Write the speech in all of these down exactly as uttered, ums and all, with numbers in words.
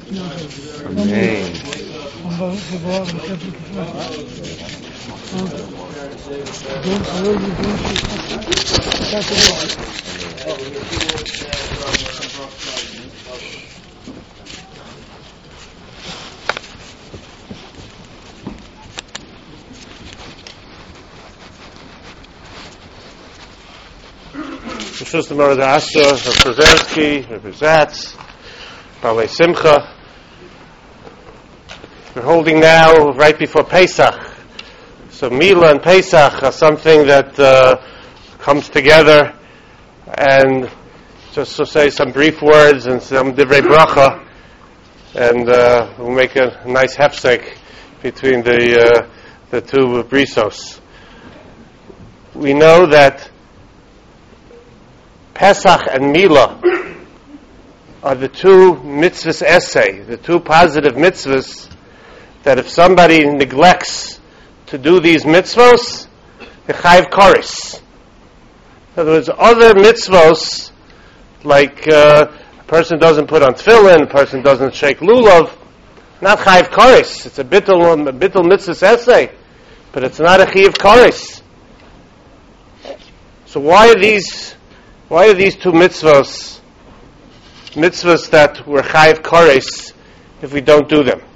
Amen. Rishus the Morad Asher, Rav Przersky, Rav Zatz, Balei Simcha. We're holding now right before Pesach. So Mila and Pesach are something that uh, comes together, and just to say some brief words and some divrei bracha, and uh, we'll make a nice hefsek between the uh, the two brisos. We know that Pesach and Mila are the two mitzvahs essay, the two positive mitzvahs that if somebody neglects to do these mitzvos, the chayiv koris. In other words, other mitzvos, like uh, a person doesn't put on tefillin, a person doesn't shake lulav, not chayiv koris. It's a bittul, a bittul mitzvahs essay, but it's not a chayiv koris. So why are these? Why are these two mitzvos mitzvahs that were chayiv koris if we don't do them?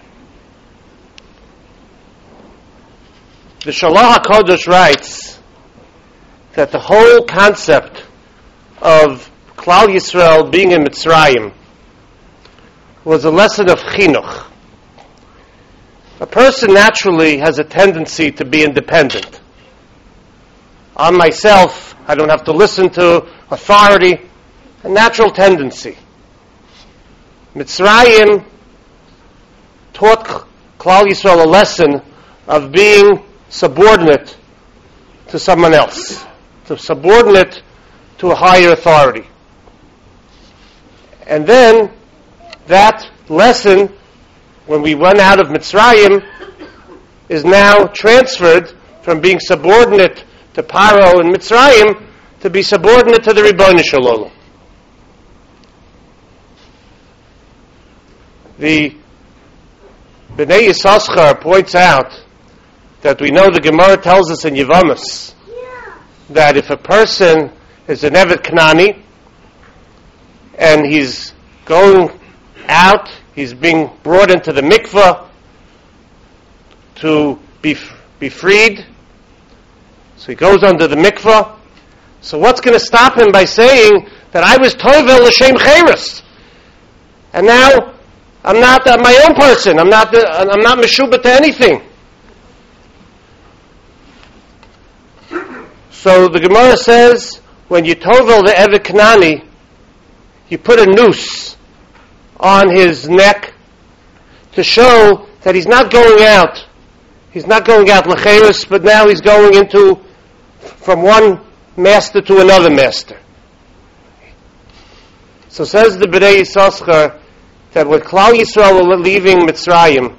The Shalach HaKodesh writes that the whole concept of Klal Yisrael being in Mitzrayim was a lesson of chinuch. A person naturally has a tendency to be independent. On myself, I don't have to listen to authority, a natural tendency. Mitzrayim taught Klal Yisrael a lesson of being subordinate to someone else, to subordinate to a higher authority. And then that lesson, when we run out of Mitzrayim, is now transferred from being subordinate to Paro and Mitzrayim to be subordinate to the Ribono Shel Olam. The Bnei Yissaschar points out that we know the Gemara tells us in Yevamos that if a person is an Evet Knani and he's going out, he's being brought into the mikvah to be be freed, so he goes under the mikvah. So what's going to stop him by saying that I was Tovel L'Shem Cheres, and now I'm not uh, my own person, I'm not the, I'm not Meshubah to anything? So the Gemara says, when you tovel the Evet Knani, you put a noose on his neck to show that he's not going out. He's not going out l'cheres, but now he's going into from one master to another master. So says the Bnei Yissaschar that when Klal Yisrael were leaving Mitzrayim,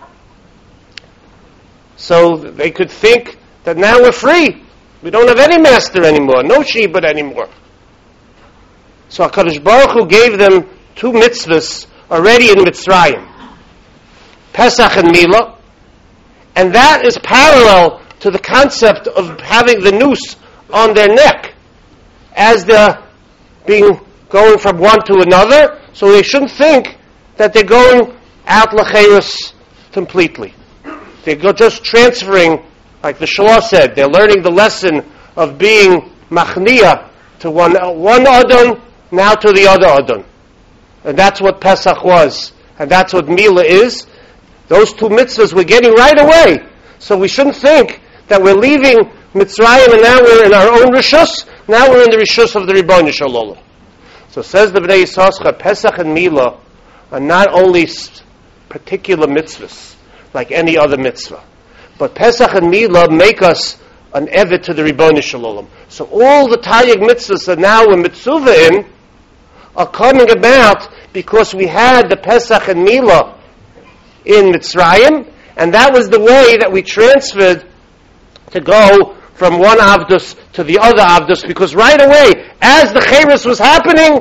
so they could think that now we're free. We don't have any master anymore, no shibud anymore. So HaKadosh Baruch Hu gave them two mitzvahs already in Mitzrayim, Pesach and Mila, and that is parallel to the concept of having the noose on their neck as they're being going from one to another, so they shouldn't think that they're going out l'cheres completely. They go just transferring. Like the Shalah said, they're learning the lesson of being machniya to one one adon, now to the other adon. And that's what Pesach was. And that's what Mila is. Those two mitzvahs we're getting right away. So we shouldn't think that we're leaving Mitzrayim and now we're in our own Rishus. Now we're in the Rishus of the Ribono Shel Olam. So says the Bnei Yissaschar, Pesach and Mila are not only particular mitzvahs, like any other mitzvah. But Pesach and Mila make us an evet to the Ribono Shel Olam. So all the Taryag mitzvahs that now we're mitzvah in are coming about because we had the Pesach and Mila in Mitzrayim, and that was the way that we transferred to go from one Avdus to the other Avdus, because right away, as the Cheres was happening,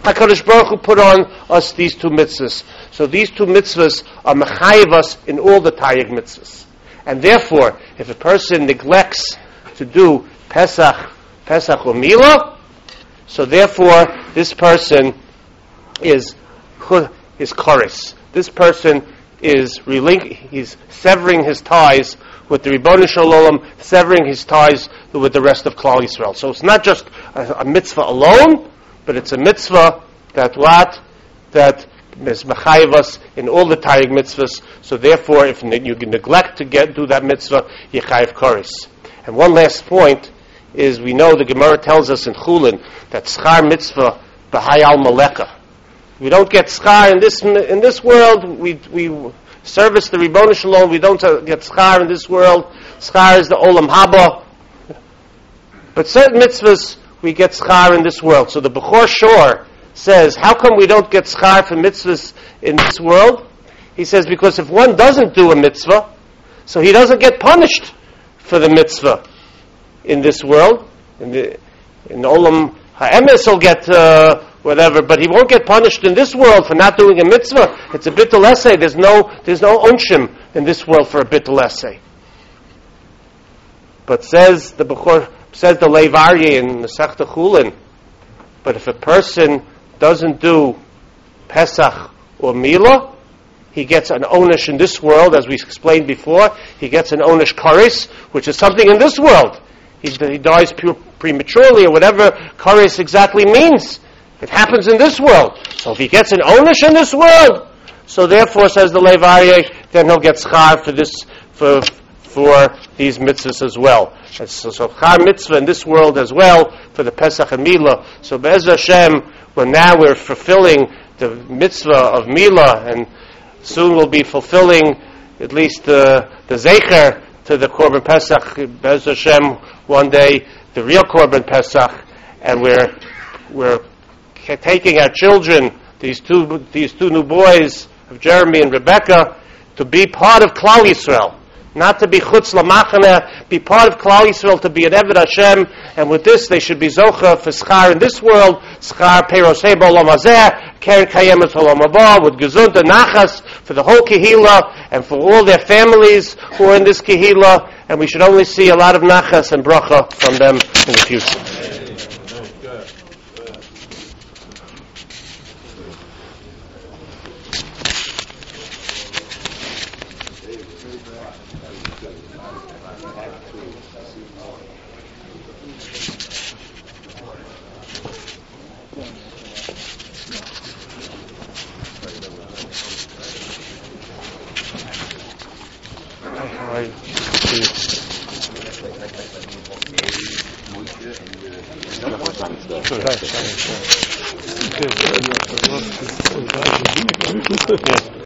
HaKadosh Baruch Hu put on us these two mitzvahs. So these two mitzvahs are mechayev us in all the Taryag mitzvahs. And therefore, if a person neglects to do Pesach, Pesach or Milah, so therefore this person is is choris. This person is relink- he's severing his ties with the Ribono Shel Olam, severing his ties with the rest of Klal Yisrael. So it's not just a, a mitzvah alone, but it's a mitzvah that what? That is mechayev us in all the Taryag mitzvahs. So therefore, if you neglect to get do that mitzvah, you chayev choris. And one last point is, we know the Gemara tells us in Chulin that schar mitzvah b'hayal maleka. We don't get schar in this in this world. We we service the Ribono Shel Olam. We don't get schar in this world. Schar is the olam haba. But certain mitzvahs we get schar in this world. So the Bechor Shor says, how come we don't get schar for mitzvahs in this world? He says, because if one doesn't do a mitzvah, so he doesn't get punished for the mitzvah in this world. In the in the olam ha'emes he'll get uh, whatever, but he won't get punished in this world for not doing a mitzvah. It's a bittul essay. There's no there's no unshim in this world for a bittul essay. But says the Bechor, says the Lev Aryeh in the Masechta Chulin, but if a person doesn't do Pesach or Milah, he gets an onish in this world, as we explained before. He gets an onish karis, which is something in this world. He, he dies pure, prematurely, or whatever karis exactly means. It happens in this world. So if he gets an onish in this world, so therefore, says the Lev Aryeh, then he'll get schar for this, for for these mitzvahs as well. So, so schar mitzvah in this world as well for the Pesach and Milah. So Be'ez Hashem, when now we're fulfilling the mitzvah of Milah, and soon we'll be fulfilling at least the the zecher to the Korban Pesach, Be'ez Hashem, one day the real Korban Pesach, and we're we're taking our children, these two these two new boys of Jeremy and Rebecca, to be part of Klal Yisrael, not to be chutz lamachane, be part of Klal Yisrael, to be an Eved Hashem, and with this they should be zocha for schar in this world, schar peiros hei b'olam hazeh, keren kayemet olam haba, with gesund and nachas for the whole kehila and for all their families who are in this kehila, and we should only see a lot of nachas and bracha from them in the future. Good.